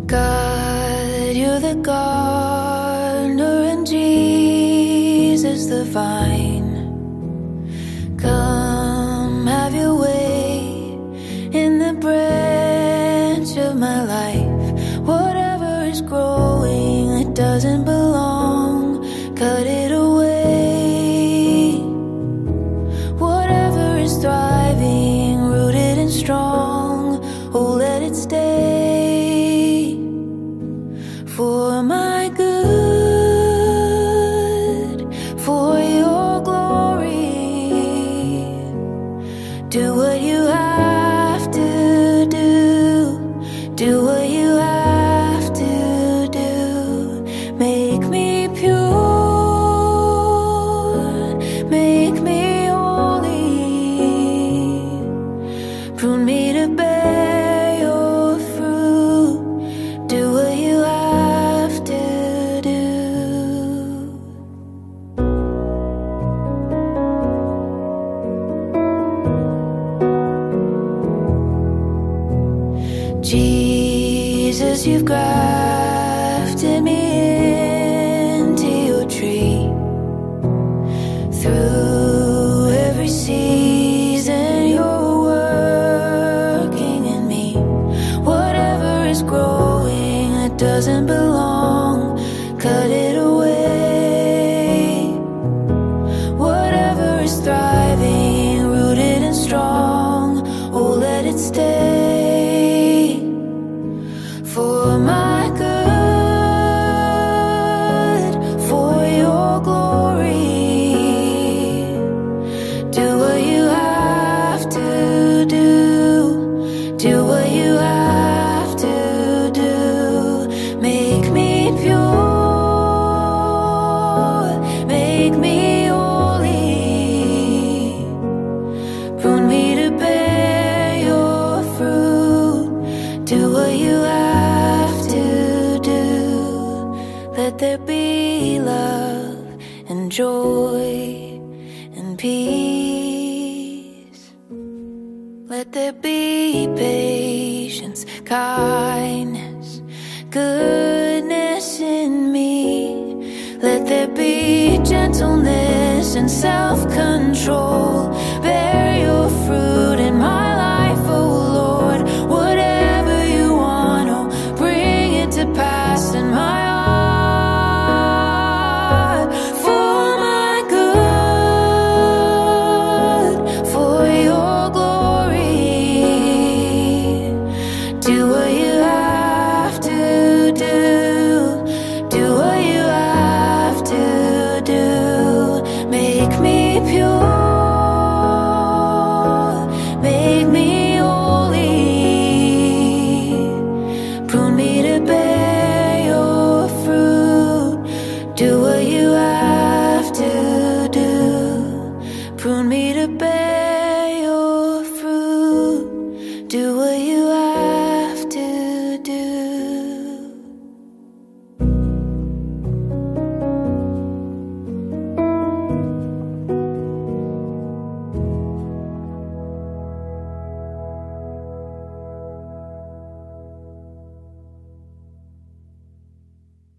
God, you're the gardener and Jesus the vine. Come have your way in the branch of my life. Whatever is growing that doesn't belong, cut it away. Whatever is thriving, rooted and strong, oh, let it stay. For my good, for your glory, do what you have to do, do what you have to do. Make me pure, make me holy, prune me to bear your fruit, do what you have to do. Jesus, you've grafted me into your tree. Through every season you're working in me. Whatever is growing that doesn't belong, cut it away. Whatever is thriving, rooted and strong, oh, let it stay. For my good, for your glory, do what you have to do, do what you have to do. Make me pure, make me holy, prune me to bear your fruit, do what you have to do. Let there be love and joy and peace. Let there be patience, kindness, goodness in me. Let there be gentleness and self-control. Bear your fruit in my life, oh Lord. Whatever you want, oh, bring it to pass in my heart. For my good, for your glory, do what you have to do, do what you have to do. Make me pure,